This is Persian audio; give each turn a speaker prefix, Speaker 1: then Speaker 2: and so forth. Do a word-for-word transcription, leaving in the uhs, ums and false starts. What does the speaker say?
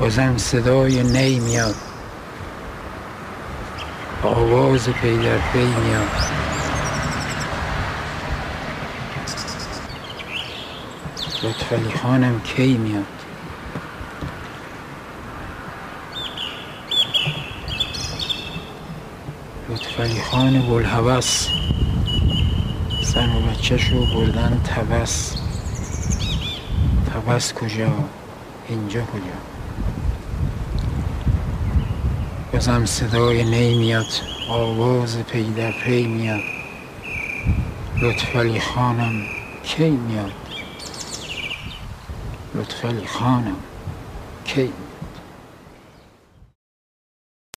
Speaker 1: بازم صدای نی میاد، آواز پی در پی میاد. لطفعلی خانم کی میاد؟ لطفعلی خان بوالهوس زن و بچه‌شو بردن طبس. طبس کجا؟ اینجا کجا؟ بازم صدای نی میاد، آواز پی در پی میاد. لطفعلی خانم کی میاد؟ لطفعلی خانم کی میاد؟